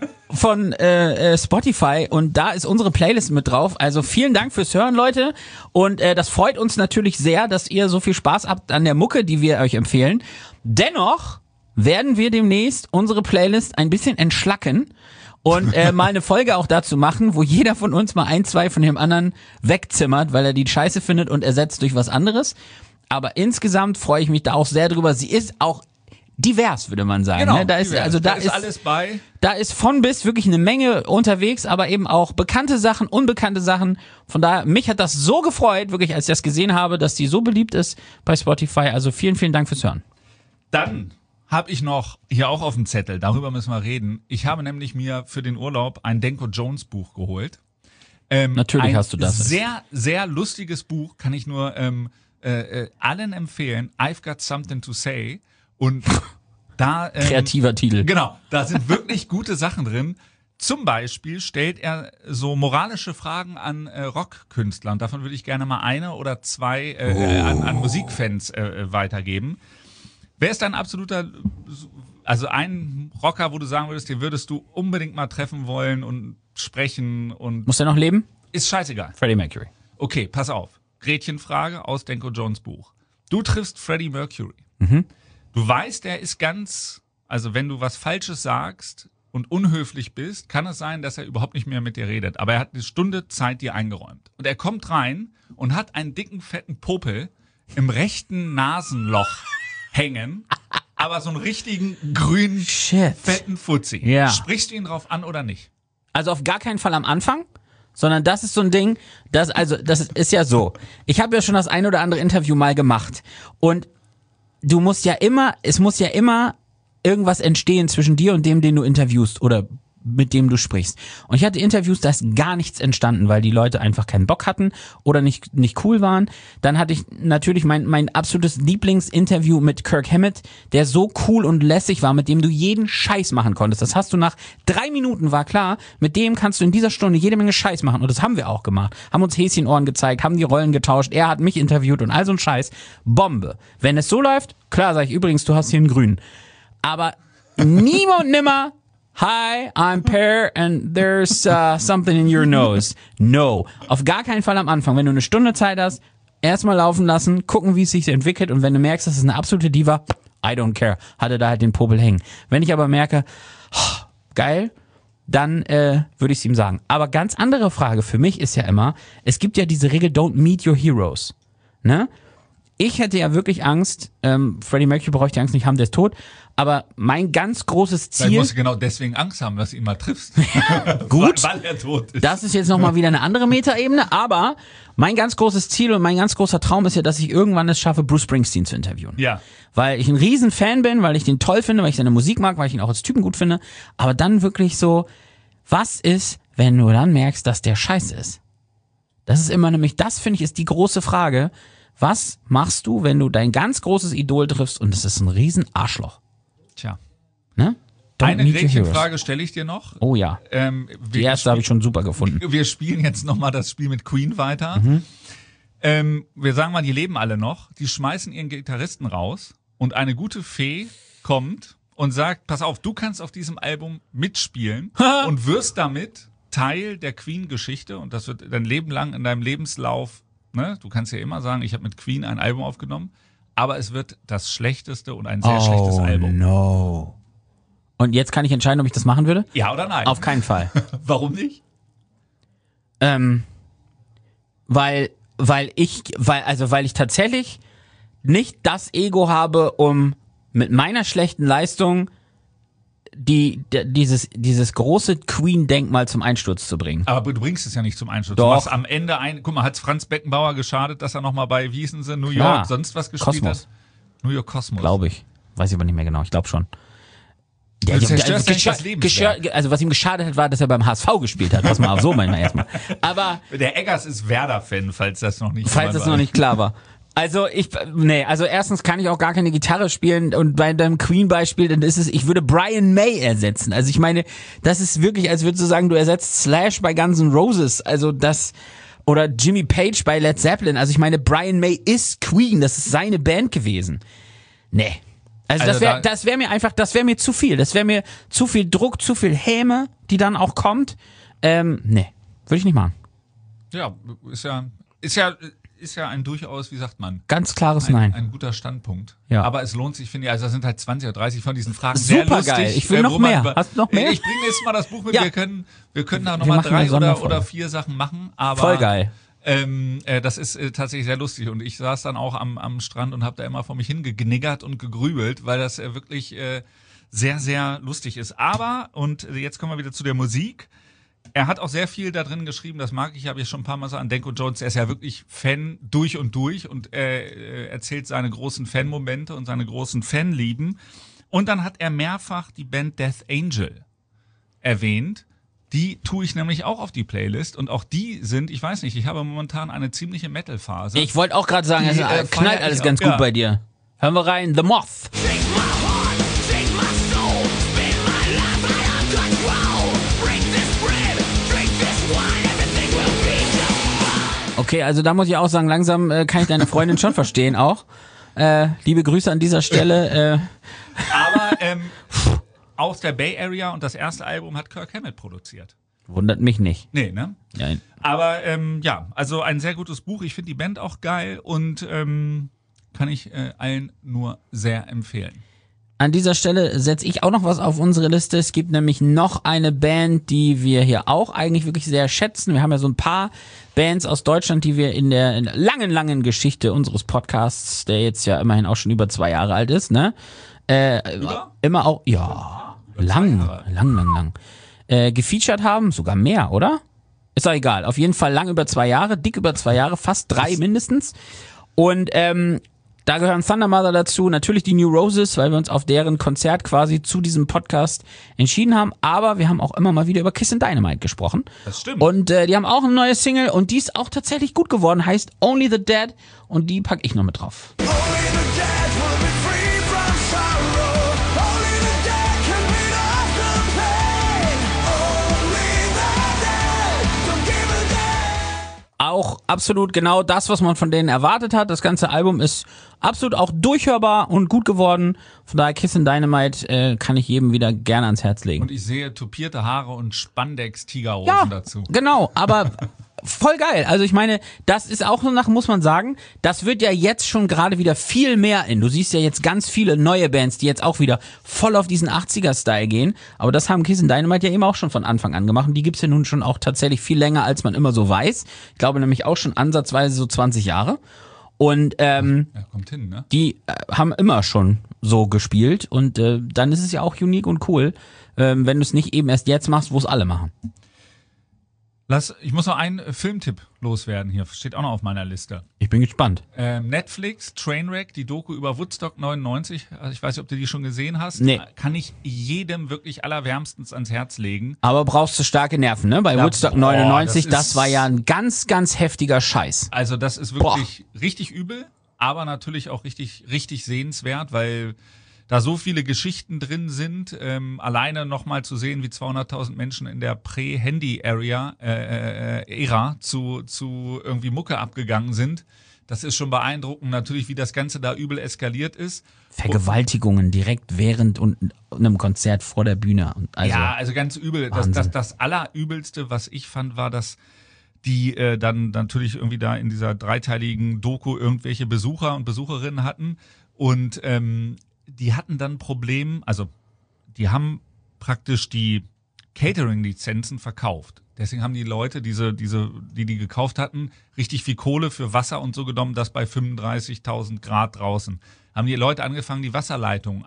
Spotify, und da ist unsere Playlist mit drauf. Also vielen Dank fürs Hören, Leute. Und das freut uns natürlich sehr, dass ihr so viel Spaß habt an der Mucke, die wir euch empfehlen. Dennoch werden wir demnächst unsere Playlist ein bisschen entschlacken und mal eine Folge auch dazu machen, wo jeder von uns mal 1, 2 von dem anderen wegzimmert, weil er die scheiße findet und ersetzt durch was anderes. Aber insgesamt freue ich mich da auch sehr drüber. Sie ist auch divers, würde man sagen. Genau, Ne? Da ist, divers. also da ist alles bei. da ist von bis wirklich eine Menge unterwegs, aber eben auch bekannte Sachen, unbekannte Sachen. Von daher, mich hat das so gefreut, wirklich, als ich das gesehen habe, dass die so beliebt ist bei Spotify. Also vielen, vielen Dank fürs Hören. Dann habe ich noch hier auch auf dem Zettel, darüber müssen wir reden. Ich habe nämlich mir für den Urlaub ein Denko Jones Buch geholt. Natürlich ein hast du das. Sehr, sehr lustiges Buch, kann ich nur allen empfehlen. I've Got Something to Say. Und da Kreativer Titel. genau, da sind wirklich gute Sachen drin. Zum Beispiel stellt er so moralische Fragen an Rockkünstler. Und davon würde ich gerne mal eine oder zwei an Musikfans weitergeben. Wer ist dein absoluter, also ein Rocker, wo du sagen würdest, den würdest du unbedingt mal treffen wollen und sprechen und Muss er noch leben? ist scheißegal. Freddie Mercury. Okay, pass auf. Gretchenfrage aus Denko Jones Buch. Du triffst Freddie Mercury. Du weißt, er ist also wenn du was Falsches sagst und unhöflich bist, kann es sein, dass er überhaupt nicht mehr mit dir redet. Aber er hat eine Stunde Zeit dir eingeräumt. Und er kommt rein und hat einen dicken, fetten Popel im rechten Nasenloch hängen, aber so einen richtigen grünen, Shit. fetten Fuzzi. Ja. Sprichst du ihn drauf an oder nicht? Also auf gar keinen Fall am Anfang, sondern das ist so ein Ding, das ist ja so. Ich habe ja schon das ein oder andere Interview mal gemacht und es muss ja immer irgendwas entstehen zwischen dir und dem, den du interviewst oder mit dem du sprichst. Und ich hatte Interviews, da ist gar nichts entstanden, weil die Leute einfach keinen Bock hatten oder nicht cool waren. Dann hatte ich natürlich mein absolutes Lieblingsinterview mit Kirk Hammett, der so cool und lässig war, mit dem du jeden Scheiß machen konntest. Das hast du nach 3 Minuten, war klar, mit dem kannst du in dieser Stunde jede Menge Scheiß machen. Und das haben wir auch gemacht. Haben uns Häschenohren gezeigt, haben die Rollen getauscht, er hat mich interviewt und all so ein Scheiß. Bombe. Wenn es so läuft, klar sag ich übrigens, du hast hier einen Grünen. Aber nie und nimmer, hi, I'm Pear and there's something in your nose. No. Auf gar keinen Fall am Anfang. Wenn du eine Stunde Zeit hast, erstmal laufen lassen, gucken, wie es sich entwickelt, und wenn du merkst, das ist eine absolute Diva, I don't care. Hatte da halt den Popel hängen. Wenn ich aber merke, geil, dann würde ich es ihm sagen. Aber ganz andere Frage für mich ist ja immer, es gibt ja diese Regel, don't meet your heroes. Ne? Ich hätte ja wirklich Angst, Freddie Mercury brauche ich die Angst nicht haben, der ist tot, aber mein ganz großes Vielleicht Ziel, musst du genau deswegen Angst haben, dass du ihn mal triffst. Gut. Weil er tot ist. das ist jetzt nochmal wieder eine andere Metaebene, aber mein ganz großes Ziel und mein ganz großer Traum ist ja, dass ich irgendwann es schaffe, Bruce Springsteen zu interviewen. Ja. Weil ich ein riesen Fan bin, weil ich den toll finde, weil ich seine Musik mag, weil ich ihn auch als Typen gut finde, aber dann wirklich so, was ist, wenn du dann merkst, dass der scheiße ist? Das ist immer nämlich, das finde ich ist die große Frage. Was machst du, wenn du dein ganz großes Idol triffst und es ist ein riesen Arschloch? Tja. Ne? Don't Eine meet your heroes. Gretchenfrage stelle ich dir noch. Oh ja, die erste habe ich schon super gefunden. Wir spielen jetzt nochmal das Spiel mit Queen weiter. Wir sagen mal, die leben alle noch. Die schmeißen ihren Gitarristen raus und eine gute Fee kommt und sagt, pass auf, du kannst auf diesem Album mitspielen und wirst damit Teil der Queen-Geschichte, und das wird dein Leben lang in deinem Lebenslauf, ne? Du kannst ja immer sagen, ich habe mit Queen ein Album aufgenommen, aber es wird das schlechteste und ein sehr schlechtes Album. No. Und jetzt kann ich entscheiden, ob ich das machen würde? Ja oder nein? Auf keinen Fall. Warum nicht? Weil ich tatsächlich nicht das Ego habe, um mit meiner schlechten Leistung dieses große Queen-Denkmal zum Einsturz zu bringen. Aber du bringst es ja nicht zum Einsturz. Doch. Du machst am Ende guck mal, hat's Franz Beckenbauer geschadet, dass er nochmal bei, wie hießen sie, New York, Klar. sonst was gespielt Kosmos. hat? New York Cosmos. Glaube ich. Weiß ich aber nicht mehr genau. Ich glaube schon. Du zerstörst eigentlich das Lebenswerk. Also was ihm geschadet hat, war, dass er beim HSV gespielt hat. Pass mal auf, so manchmal erstmal. Aber Der Eggers ist Werder-Fan, falls das noch nicht klar war. Also also erstens kann ich auch gar keine Gitarre spielen und bei deinem Queen-Beispiel, dann ist es, ich würde Brian May ersetzen. Also ich meine, das ist wirklich, als würdest du sagen, du ersetzt Slash bei Guns N' Roses. Also oder Jimmy Page bei Led Zeppelin. Also ich meine, Brian May ist Queen, das ist seine Band gewesen. Nee. Also das wäre mir zu viel. Das wäre mir zu viel Druck, zu viel Häme, die dann auch kommt. Nee, würde ich nicht machen. Ja, ist ja ein durchaus, wie sagt man? Ganz klares Nein. Ein guter Standpunkt. Ja. Aber es lohnt sich, finde ich, also das sind halt 20 oder 30 von diesen Fragen. Super sehr lustig. geil. Ich will noch mehr. Hast du noch mehr? Ich bringe nächstes Mal das Buch mit. Ja. Wir können da Wir nochmal machen eine 3 Sonderfolge. oder 4 Sachen machen. Aber Voll geil. Das ist tatsächlich sehr lustig und ich saß dann auch am Strand und habe da immer vor mich hingekniggert und gegrübelt, weil das wirklich sehr, sehr lustig ist. Aber, und jetzt kommen wir wieder zu der Musik, er hat auch sehr viel da drin geschrieben, das mag ich, habe ich schon ein paar Mal so an Danko Jones, er ist ja wirklich Fan durch und erzählt seine großen Fanmomente und seine großen Fanlieben. Und dann hat er mehrfach die Band Death Angel erwähnt. Die tue ich nämlich auch auf die Playlist und auch die sind, ich weiß nicht, ich habe momentan eine ziemliche Metal-Phase. Ich wollte auch gerade sagen, es feier knallt ich alles auch, ganz gut ja. bei dir. Hören wir rein, The Moth. Take my heart, take my soul, spin my life out of control. Break this bread, drink this wine, everything will be just fine. Okay, also da muss ich auch sagen, langsam kann ich deine Freundin schon verstehen auch. Liebe Grüße an dieser Stelle. Aber aus der Bay Area und das erste Album hat Kirk Hammett produziert. Wundert mich nicht. Nee, ne? Nein. Aber ja, also ein sehr gutes Buch. Ich finde die Band auch geil und kann ich allen nur sehr empfehlen. An dieser Stelle setze ich auch noch was auf unsere Liste. Es gibt nämlich noch eine Band, die wir hier auch eigentlich wirklich sehr schätzen. Wir haben ja so ein paar Bands aus Deutschland, die wir in der langen Geschichte unseres Podcasts, der jetzt ja immerhin auch schon über 2 Jahre alt ist, ne? Immer auch, ja, lang. Gefeatured haben, sogar mehr, oder? Ist doch egal. Auf jeden Fall lang über 2 Jahre, dick über 2 Jahre, fast 3 mindestens. Und da gehören Thunder Mother dazu, natürlich die New Roses, weil wir uns auf deren Konzert quasi zu diesem Podcast entschieden haben. Aber wir haben auch immer mal wieder über Kiss and Dynamite gesprochen. Das stimmt. Und die haben auch eine neue Single und die ist auch tatsächlich gut geworden, heißt Only the Dead und die packe ich noch mit drauf. Only the dead will be free from sorrow. Only the dead can beat off the pain. Only the dead don't give a damn. Auch absolut genau das, was man von denen erwartet hat. Das ganze Album ist absolut auch durchhörbar und gut geworden. Von daher Kiss and Dynamite kann ich jedem wieder gerne ans Herz legen. Und ich sehe tupierte Haare und Spandex-Tigerhosen dazu. Genau, aber voll geil. Also ich meine, das ist auch so nach, muss man sagen, das wird ja jetzt schon gerade wieder viel mehr in. Du siehst ja jetzt ganz viele neue Bands, die jetzt auch wieder voll auf diesen 80er-Style gehen. Aber das haben Kiss and Dynamite ja eben auch schon von Anfang an gemacht. Und die gibt's ja nun schon auch tatsächlich viel länger, als man immer so weiß. Ich glaube nämlich auch schon ansatzweise so 20 Jahre. Und Ja, kommt hin, ne? die haben immer schon so gespielt. Und dann ist es ja auch unique und cool, wenn du es nicht eben erst jetzt machst, wo es alle machen. Ich muss noch einen Filmtipp loswerden hier. Steht auch noch auf meiner Liste. Ich bin gespannt. Netflix, Trainwreck, die Doku über Woodstock 99. Also ich weiß nicht, ob du die schon gesehen hast. Nee. Kann ich jedem wirklich allerwärmstens ans Herz legen. Aber brauchst du starke Nerven, ne? Bei Ja, Woodstock boah, 99, das das ist- war ja ein ganz, ganz heftiger Scheiß. Also das ist wirklich richtig übel, aber natürlich auch richtig, richtig sehenswert, weil da so viele Geschichten drin sind. Alleine nochmal zu sehen, wie 200.000 Menschen in der Prä-Handy-Ära zu irgendwie Mucke abgegangen sind. Das ist schon beeindruckend. Natürlich, wie das Ganze da übel eskaliert ist. Vergewaltigungen direkt während und einem Konzert vor der Bühne. Also, Ja, also ganz übel. Wahnsinn. Das Allerübelste, was ich fand, war, dass die dann natürlich irgendwie da in dieser dreiteiligen Doku irgendwelche Besucher und Besucherinnen hatten und die hatten dann Probleme, also die haben praktisch die Catering-Lizenzen verkauft. Deswegen haben die Leute, die gekauft hatten, richtig viel Kohle für Wasser und so genommen, das bei 35.000 Grad draußen. Haben die Leute angefangen, die Wasserleitungen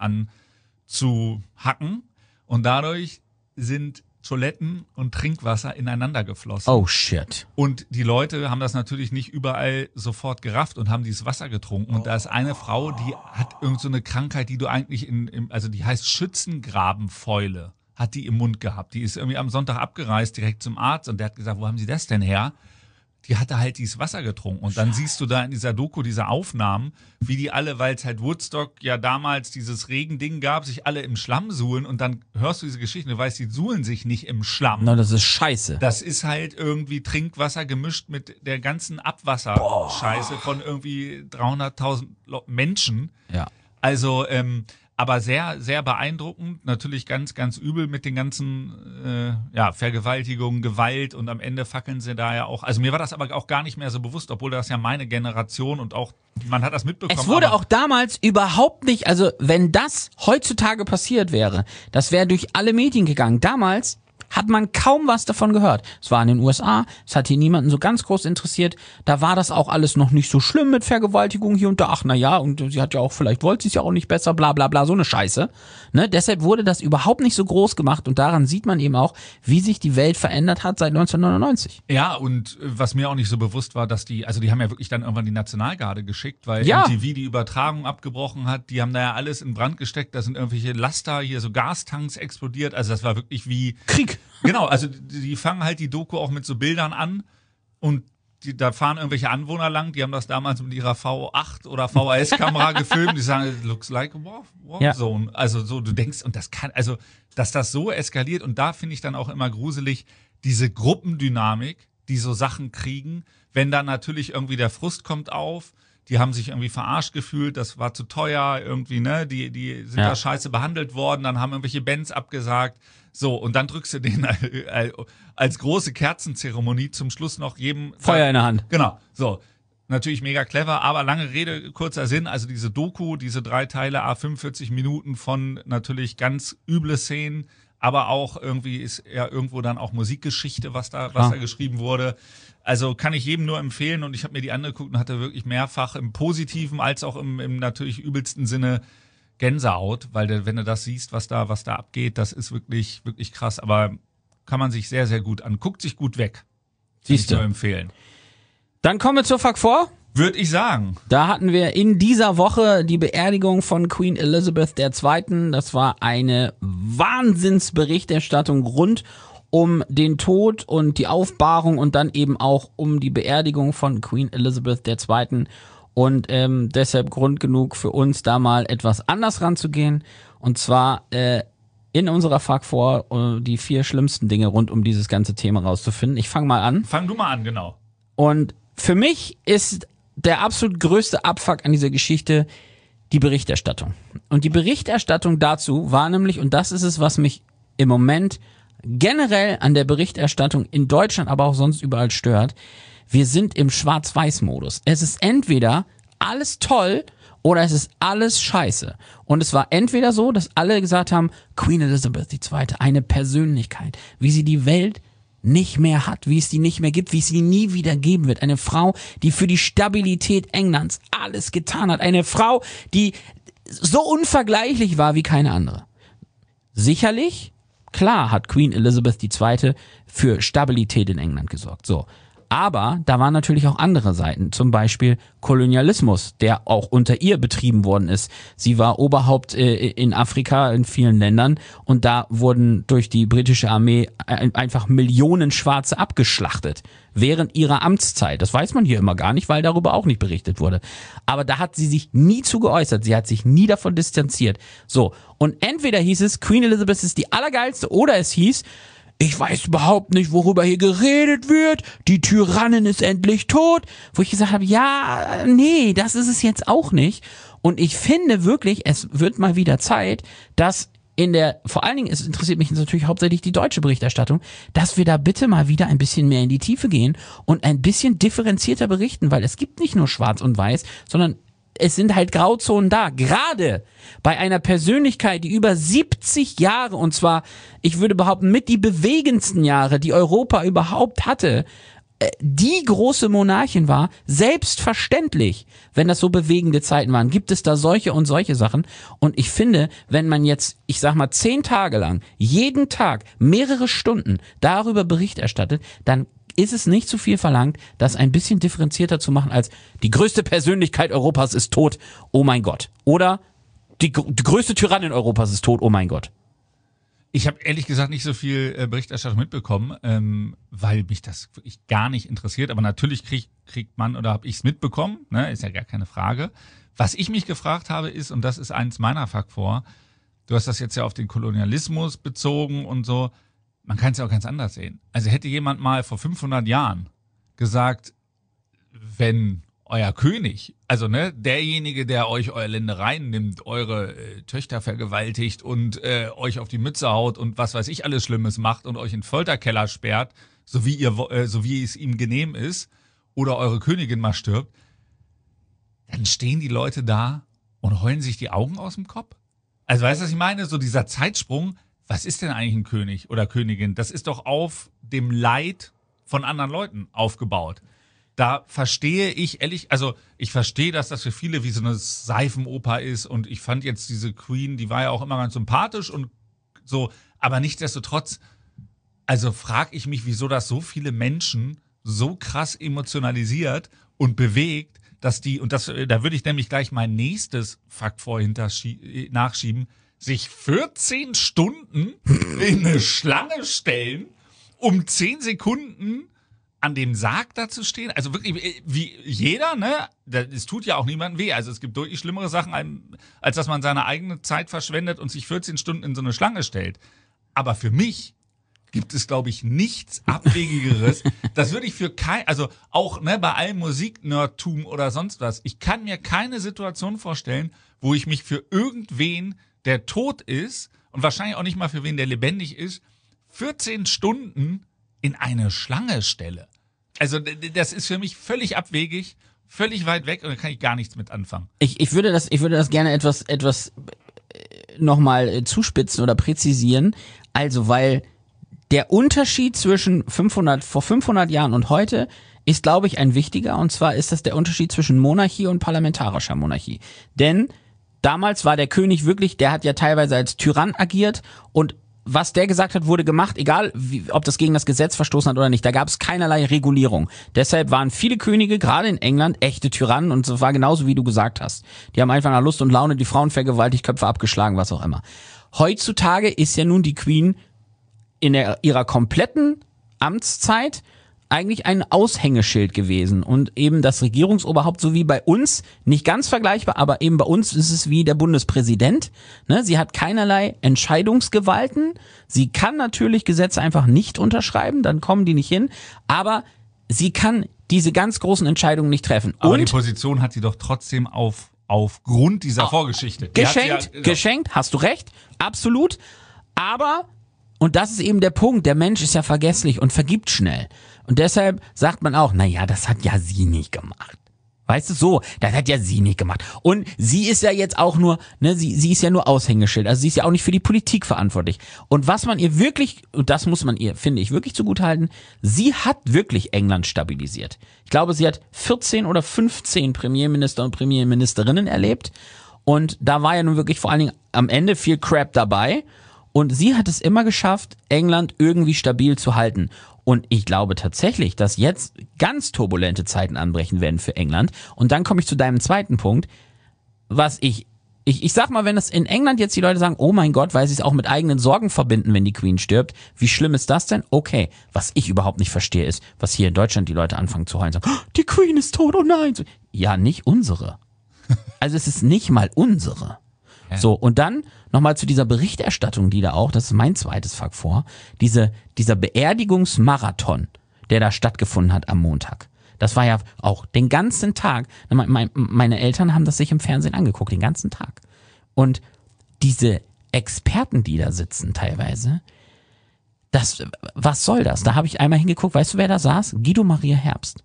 anzuhacken und dadurch sind Toiletten und Trinkwasser ineinander geflossen. Oh shit. Und die Leute haben das natürlich nicht überall sofort gerafft und haben dieses Wasser getrunken. Und da ist eine Frau, die hat irgend so eine Krankheit, die du eigentlich also die heißt Schützengrabenfäule, hat die im Mund gehabt. Die ist irgendwie am Sonntag abgereist, direkt zum Arzt, und der hat gesagt, wo haben Sie das denn her? Die hatte halt dieses Wasser getrunken. Und dann siehst du da in dieser Doku diese Aufnahmen, wie die alle, weil es halt Woodstock ja damals dieses Regending gab, sich alle im Schlamm suhlen, und dann hörst du diese Geschichte, du weißt, die suhlen sich nicht im Schlamm. Na, das ist scheiße. Das ist halt irgendwie Trinkwasser gemischt mit der ganzen Abwasserscheiße von irgendwie 300.000 Menschen. Ja. Also, aber sehr, sehr beeindruckend. Natürlich ganz, ganz übel mit den ganzen Vergewaltigungen, Gewalt, und am Ende fackeln sie da ja auch. Also mir war das aber auch gar nicht mehr so bewusst, obwohl das ja meine Generation und auch, man hat das mitbekommen. Es wurde auch damals überhaupt nicht, also wenn das heutzutage passiert wäre, das wäre durch alle Medien gegangen. Damals hat man kaum was davon gehört. Es war in den USA, es hat hier niemanden so ganz groß interessiert. Da war das auch alles noch nicht so schlimm mit Vergewaltigung hier und da. Ach na ja, und sie hat ja auch, vielleicht wollte sie es ja auch nicht besser, bla bla bla, so eine Scheiße. Ne? Deshalb wurde das überhaupt nicht so groß gemacht, und daran sieht man eben auch, wie sich die Welt verändert hat seit 1999. Ja, und was mir auch nicht so bewusst war, dass die haben ja wirklich dann irgendwann die Nationalgarde geschickt, weil Ja. MTV die Übertragung abgebrochen hat. Die haben da ja alles in Brand gesteckt, da sind irgendwelche Laster, hier so Gastanks explodiert. Also das war wirklich wie Krieg. Genau, also die fangen halt die Doku auch mit so Bildern an, und da fahren irgendwelche Anwohner lang, die haben das damals mit ihrer V8 oder VHS-Kamera gefilmt, die sagen, it looks like a war zone. Also so, du denkst, und das kann, also, dass das so eskaliert, und da finde ich dann auch immer gruselig, diese Gruppendynamik, die so Sachen kriegen, wenn dann natürlich irgendwie der Frust kommt auf, die haben sich irgendwie verarscht gefühlt, das war zu teuer, irgendwie, ne, die sind da scheiße behandelt worden, dann haben irgendwelche Bands abgesagt. So, und dann drückst du denen als große Kerzenzeremonie zum Schluss noch jedem Feuer in der Hand. Genau, so. Natürlich mega clever, aber lange Rede, kurzer Sinn. Also diese Doku, diese 3 Teile, 45 Minuten von natürlich ganz üble Szenen, aber auch irgendwie ist ja irgendwo dann auch Musikgeschichte, was da geschrieben wurde. Also kann ich jedem nur empfehlen, und ich habe mir die angeguckt und hatte wirklich mehrfach im positiven als auch im natürlich übelsten Sinne Gänsehaut, weil wenn du das siehst, was da abgeht, das ist wirklich, wirklich krass. Aber kann man sich sehr, sehr gut an. Guckt sich gut weg. Siehst du. Nur empfehlen. Dann kommen wir zur Fuck 4. Würde ich sagen. Da hatten wir in dieser Woche die Beerdigung von Queen Elizabeth II. Das war eine Wahnsinnsberichterstattung rund um den Tod und die Aufbahrung und dann eben auch um die Beerdigung von Queen Elizabeth II. Und deshalb Grund genug für uns, da mal etwas anders ranzugehen. Und zwar in unserer Fuck 4 die 4 schlimmsten Dinge rund um dieses ganze Thema rauszufinden. Ich fange mal an. Fang du mal an, genau. Und für mich ist der absolut größte Abfuck an dieser Geschichte die Berichterstattung. Und die Berichterstattung dazu war nämlich, und das ist es, was mich im Moment generell an der Berichterstattung in Deutschland, aber auch sonst überall stört, wir sind im Schwarz-Weiß-Modus. Es ist entweder alles toll oder es ist alles scheiße. Und es war entweder so, dass alle gesagt haben, Queen Elizabeth II., eine Persönlichkeit, wie sie die Welt nicht mehr hat, wie es die nicht mehr gibt, wie es sie nie wieder geben wird. Eine Frau, die für die Stabilität Englands alles getan hat. Eine Frau, die so unvergleichlich war wie keine andere. Sicherlich, klar, hat Queen Elizabeth II. Für Stabilität in England gesorgt. So. Aber da waren natürlich auch andere Seiten, zum Beispiel Kolonialismus, der auch unter ihr betrieben worden ist. Sie war Oberhaupt in Afrika, in vielen Ländern, und da wurden durch die britische Armee einfach Millionen Schwarze abgeschlachtet während ihrer Amtszeit. Das weiß man hier immer gar nicht, weil darüber auch nicht berichtet wurde. Aber da hat sie sich nie zu geäußert, sie hat sich nie davon distanziert. So, und entweder hieß es, Queen Elizabeth ist die Allergeilste, oder es hieß, ich weiß überhaupt nicht, worüber hier geredet wird. Die Tyrannin ist endlich tot. Wo ich gesagt habe, ja, nee, das ist es jetzt auch nicht. Und ich finde wirklich, es wird mal wieder Zeit, dass vor allen Dingen, es interessiert mich natürlich hauptsächlich die deutsche Berichterstattung, dass wir da bitte mal wieder ein bisschen mehr in die Tiefe gehen und ein bisschen differenzierter berichten, weil es gibt nicht nur schwarz und weiß, sondern es sind halt Grauzonen da. Gerade bei einer Persönlichkeit, die über 70 Jahre, und zwar, ich würde behaupten, mit die bewegendsten Jahre, die Europa überhaupt hatte, die große Monarchin war, selbstverständlich, wenn das so bewegende Zeiten waren, gibt es da solche und solche Sachen. Und ich finde, wenn man jetzt, ich sag mal, 10 Tage lang, jeden Tag, mehrere Stunden darüber Bericht erstattet, dann ist es nicht zu viel verlangt, das ein bisschen differenzierter zu machen als die größte Persönlichkeit Europas ist tot, oh mein Gott. Oder die größte Tyrannin Europas ist tot, oh mein Gott. Ich habe ehrlich gesagt nicht so viel Berichterstattung mitbekommen, weil mich das wirklich gar nicht interessiert. Aber natürlich kriegt man oder habe ich es mitbekommen, ne? Ist ja gar keine Frage. Was ich mich gefragt habe ist, und das ist eins meiner Faktor, du hast das jetzt ja auf den Kolonialismus bezogen und so, man kann es ja auch ganz anders sehen. Also hätte jemand mal vor 500 Jahren gesagt, wenn euer König, also ne, derjenige, der euch eure Ländereien nimmt, eure Töchter vergewaltigt und euch auf die Mütze haut und was weiß ich alles Schlimmes macht und euch in den Folterkeller sperrt, so wie es ihm genehm ist, oder eure Königin mal stirbt, dann stehen die Leute da und heulen sich die Augen aus dem Kopf. Also weißt du, was ich meine? So dieser Zeitsprung, was ist denn eigentlich ein König oder Königin? Das ist doch auf dem Leid von anderen Leuten aufgebaut. Da verstehe ich ehrlich, also ich verstehe, dass das für viele wie so eine Seifenoper ist und ich fand jetzt diese Queen, die war ja auch immer ganz sympathisch und so, aber nichtsdestotrotz, also frage ich mich, wieso das so viele Menschen so krass emotionalisiert und bewegt, dass die, und das, da würde ich nämlich gleich mein nächstes Fakt nachschieben, sich 14 Stunden in eine Schlange stellen, um 10 Sekunden an dem Sarg da zu stehen. Also wirklich, wie jeder, ne? Es tut ja auch niemandem weh. Also es gibt deutlich schlimmere Sachen, als dass man seine eigene Zeit verschwendet und sich 14 Stunden in so eine Schlange stellt. Aber für mich gibt es, glaube ich, nichts Abwegigeres. Das würde ich für also auch ne, bei allem Musiknerdtum oder sonst was, ich kann mir keine Situation vorstellen, wo ich mich für irgendwen, der tot ist und wahrscheinlich auch nicht mal für wen, der lebendig ist, 14 Stunden in eine Schlange stelle. Also das ist für mich völlig abwegig, völlig weit weg und da kann ich gar nichts mit anfangen. Ich würde das gerne etwas nochmal zuspitzen oder präzisieren. Also, weil der Unterschied zwischen vor 500 Jahren und heute ist, glaube ich, ein wichtiger. Und zwar ist das der Unterschied zwischen Monarchie und parlamentarischer Monarchie. Denn damals war der König wirklich, der hat ja teilweise als Tyrann agiert und was der gesagt hat, wurde gemacht, egal ob das gegen das Gesetz verstoßen hat oder nicht. Da gab es keinerlei Regulierung. Deshalb waren viele Könige, gerade in England, echte Tyrannen und es war genauso, wie du gesagt hast. Die haben einfach nach Lust und Laune die Frauen vergewaltigt, Köpfe abgeschlagen, was auch immer. Heutzutage ist ja nun die Queen in ihrer kompletten Amtszeit eigentlich ein Aushängeschild gewesen und eben das Regierungsoberhaupt, so wie bei uns, nicht ganz vergleichbar, aber eben bei uns ist es wie der Bundespräsident. Ne? Sie hat keinerlei Entscheidungsgewalten. Sie kann natürlich Gesetze einfach nicht unterschreiben, dann kommen die nicht hin, aber sie kann diese ganz großen Entscheidungen nicht treffen. Aber und die Position hat sie doch trotzdem aufgrund dieser Vorgeschichte. Geschenkt, hast du recht, absolut, aber, und das ist eben der Punkt, der Mensch ist ja vergesslich und vergibt schnell. Und deshalb sagt man auch, naja, das hat ja sie nicht gemacht. Weißt du, so, das hat ja sie nicht gemacht. Und sie ist ja jetzt auch nur, ne, sie ist ja nur Aushängeschild. Also sie ist ja auch nicht für die Politik verantwortlich. Und was man ihr wirklich, und das muss man ihr, finde ich, wirklich zugutehalten, sie hat wirklich England stabilisiert. Ich glaube, sie hat 14 oder 15 Premierminister und Premierministerinnen erlebt. Und da war ja nun wirklich vor allen Dingen am Ende viel Crap dabei. Und sie hat es immer geschafft, England irgendwie stabil zu halten. Und ich glaube tatsächlich, dass jetzt ganz turbulente Zeiten anbrechen werden für England. Und dann komme ich zu deinem zweiten Punkt, was ich sag mal, wenn es in England jetzt die Leute sagen, oh mein Gott, weil sie es auch mit eigenen Sorgen verbinden, wenn die Queen stirbt, wie schlimm ist das denn? Okay, was ich überhaupt nicht verstehe ist, was hier in Deutschland die Leute anfangen zu heulen, sagen, oh, die Queen ist tot, oh nein. Ja, nicht unsere. Also es ist nicht mal unsere. Ja. So, und dann nochmal zu dieser Berichterstattung, die da auch, das ist mein zweites Fakt vor, dieser Beerdigungsmarathon, der da stattgefunden hat am Montag. Das war ja auch den ganzen Tag, meine Eltern haben das sich im Fernsehen angeguckt, den ganzen Tag. Und diese Experten, die da sitzen teilweise, was soll das? Da habe ich einmal hingeguckt, weißt du, wer da saß? Guido Maria Herbst.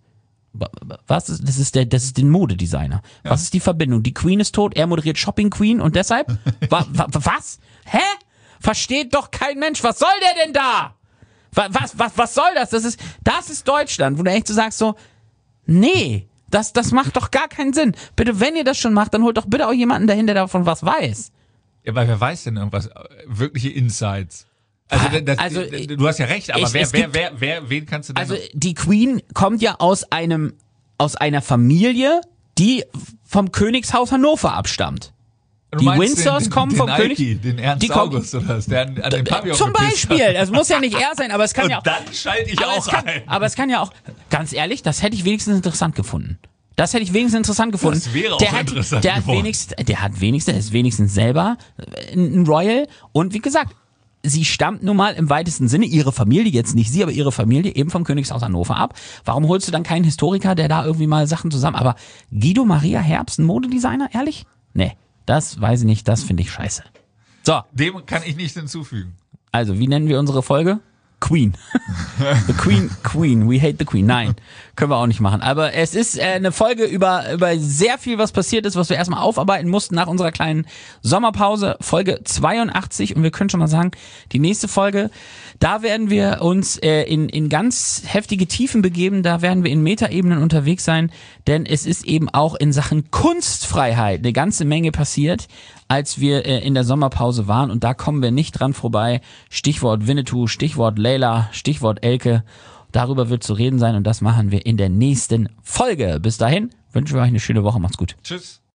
Was ist, das ist den Modedesigner. Ja. Was ist die Verbindung? Die Queen ist tot, er moderiert Shopping Queen und deshalb? Was? Hä? Versteht doch kein Mensch. Was soll der denn da? Was soll das? Das ist Deutschland, wo du echt so sagst so, nee, das macht doch gar keinen Sinn. Bitte, wenn ihr das schon macht, dann holt doch bitte auch jemanden dahin, der davon was weiß. Ja, weil wer weiß denn irgendwas? Wirkliche Insights. Also du hast ja recht, aber wen kannst du denn? Also die Queen kommt ja aus einer Familie, die vom Königshaus Hannover abstammt. Die Windsors kommen vom König. Den Ernst August oder was, der an den Pavillon zum Beispiel, das muss ja nicht er sein, aber es kann und ja auch. Dann schalte ich auch ein. Aber es kann ja auch, ganz ehrlich, das hätte ich wenigstens interessant gefunden. Das wäre auch interessant geworden. Der ist wenigstens selber ein Royal und wie gesagt, sie stammt nun mal im weitesten Sinne, ihre Familie, jetzt nicht sie, aber ihre Familie eben vom Königshaus Hannover ab. Warum holst du dann keinen Historiker, der da irgendwie mal Sachen zusammen, aber Guido Maria Herbst, ein Modedesigner, ehrlich? Nee. Das weiß ich nicht, das finde ich scheiße. So. Dem kann ich nichts hinzufügen. Also, wie nennen wir unsere Folge? Queen. The Queen. We hate the Queen. Nein, können wir auch nicht machen. Aber es ist eine Folge über sehr viel, was passiert ist, was wir erstmal aufarbeiten mussten nach unserer kleinen Sommerpause. Folge 82. Und wir können schon mal sagen, die nächste Folge, da werden wir uns in ganz heftige Tiefen begeben. Da werden wir in Metaebenen unterwegs sein. Denn es ist eben auch in Sachen Kunstfreiheit eine ganze Menge passiert, als wir in der Sommerpause waren. Und da kommen wir nicht dran vorbei. Stichwort Winnetou, Stichwort Leila, Stichwort Elke. Darüber wird zu reden sein und das machen wir in der nächsten Folge. Bis dahin wünschen wir euch eine schöne Woche. Macht's gut. Tschüss.